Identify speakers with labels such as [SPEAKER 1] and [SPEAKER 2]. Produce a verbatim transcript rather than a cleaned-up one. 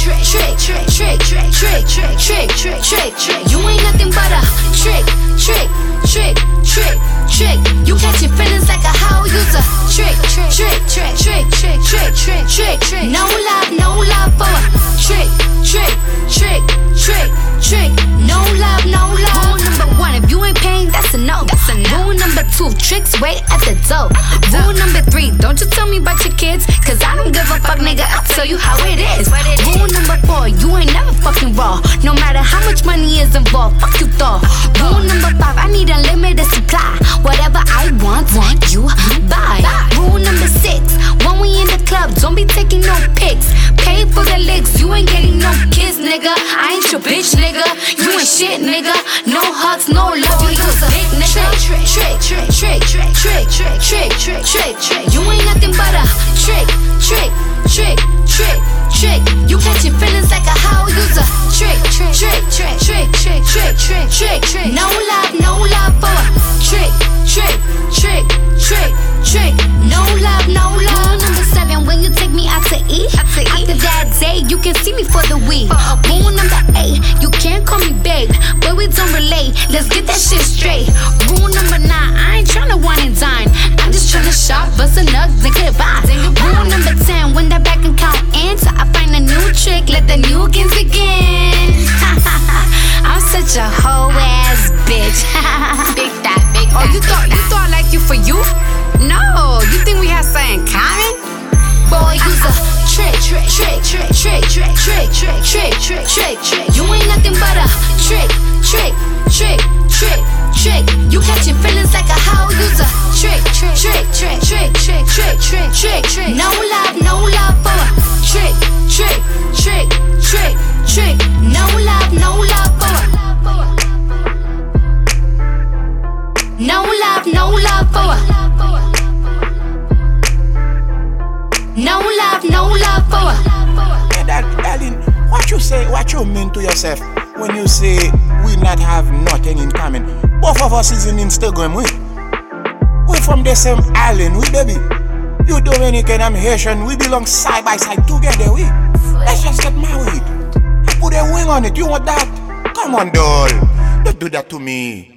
[SPEAKER 1] trick, trick, trick, trick, trick, trick, trick, trick, trick, trick, trick. You ain't nothing but a trick, trick, trick, trick, trick. You catching feelings like a hoe user. Trick, trick, trick, trick, trick, trick, trick, trick, trick, trick. No love, no love for a trick, trick, trick, trick, trick. No love, no love. Rule number one, if you ain't paying, that's a no. That's a no. Rule number two, tricks wait at the door. Rule number three, don't you tell me about your kids, cause I don't give a fuck, nigga. I'll tell you how it is. Rule number four, you ain't never fucking raw, no matter how much money is involved. Fuck you thought. Rule number five, I need unlimited supply. Whatever I want, want you buy. Rule number six, when we in the club, don't be taking no pics. Pay for the licks, you ain't getting no kiss, nigga. I ain't your bitch, nigga. You ain't shit, nigga. No hugs, no love. You use a dick, nigga. Trick, trick, trick, trick, trick, trick, trick, trick, trick, trick, trick. You ain't nothing but a trick, trick, trick, trick, trick. You catching feelings like a hoe user. Trick, trick, trick, trick, trick, trick, trick, trick, trick, trick. No love, no love for a trick, trick, trick, trick, trick. No love, no love. Rule number seven, when you take me out to eat, after that day, you can see me for the week. Rule number eight, you can't call me babe, but we don't relate. Let's get that shit straight. Rule number nine, I ain't tryna wine and dine. I'm just tryna shop, bust a nug, then get by. Rule number ten, when that back account ends, I find a new trick, let the new games begin. I'm such a hoe ass bitch. Big that, big that. Oh, you thought you thought I like you for you? No, you think we have something common? Boy, you's a trick, trick, trick, trick, trick, trick, trick, trick, trick, trick, trick, trick. You ain't nothing but a trick, trick, trick, trick, trick. You catching feelings like a hoe user. Trick, trick, trick, trick, trick, trick, trick, trick, trick, trick. No love, no love for a trick, trick, trick, trick, trick. No love, no love for a no love, no love for a no love, no love for a.
[SPEAKER 2] Yeah, that, darling, what you say, what you mean to yourself when you say we not have nothing in common? Both of us is in Instagram, we. We from the same island, we baby. You Dominican, I'm Haitian, we belong side by side together, we. Let's just get married. I put a wing on it, you want that? Come on, doll, don't do that to me.